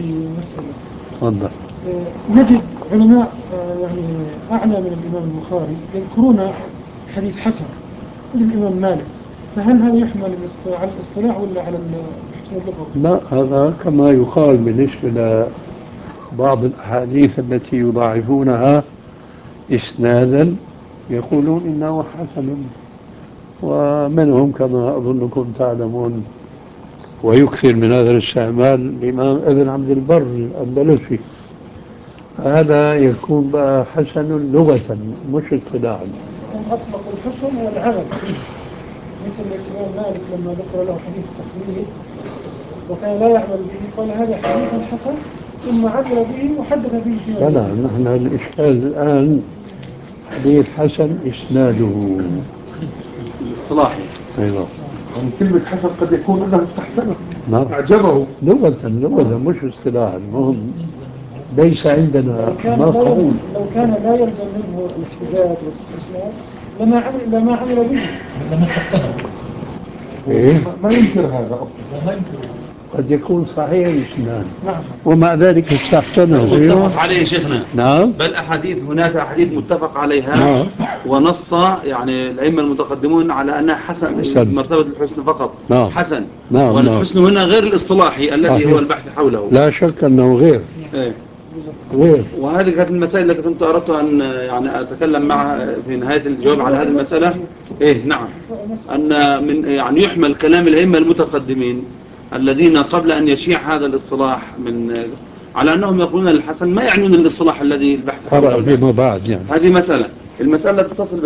في مسألة. تفضل. نجد علماء يعني أعلى من الإمام البخاري يذكرون حديث حسن مثل الإمام مالك، فهل هذا يحمل على الاصطلاح ولا على الحكم اللغوي؟ لا، هذا كما يقال بالنسبة لبعض الأحاديث التي يضاعفونها إسنادا، يقولون إنه حسن، ومنهم كما أظنكم تعلمون ويكثر من هذا الاستعمال الإمام ابن عبد البر الأندلسي، هذا يكون بقى حسن لغة مش اصطلاحا. هم أطلقوا الحكم والعمل، مثل الإمام مالك لما ذكر له حديث التخليل وكان لا يعمل به قال هذا حديث حسن، ثم عمل به وحدث به فيما لا، نحن الإشكال الآن حديث حسن إسناده الاصطلاحي. أيضا. يعني كلمة حسن قد يكون أنه استحسنه، نعم، أعجبه لغة مش اصطلاحا، المهم ليس عندنا مفهوم. لو كان لا يلزم منه الاحتجاج والاستثناء لما عمل به لما استحسنه. إيه؟ ما ينكر هذا أصلا. قد يكون صحيح الإسناد نعم، ومع ذلك استحسنه. متفق عليه شيخنا. نعم، بل هناك أحاديث متفق عليها. نعم. ونص يعني الأئمة المتقدمون على أنها حسن، مرتبة الحسن فقط. نعم. حسن. نعم، والحسن هنا غير الاصطلاحي الذي هو البحث حوله. لا شك أنه غير. إيه. غير. وهذه كانت المسائل التي كنت أردت أن يعني أتكلم معها في نهاية الجواب على هذه المسألة. إيه نعم. أن من يعني يحمل كلام الأئمة المتقدمين الذين قبل أن يشيع هذا الاصطلاح على أنهم يقولون الحسن، ما يعنون الاصطلاح الذي البحث حوله. فيما بعد يعني. هذه مسألة. المسألة تتصل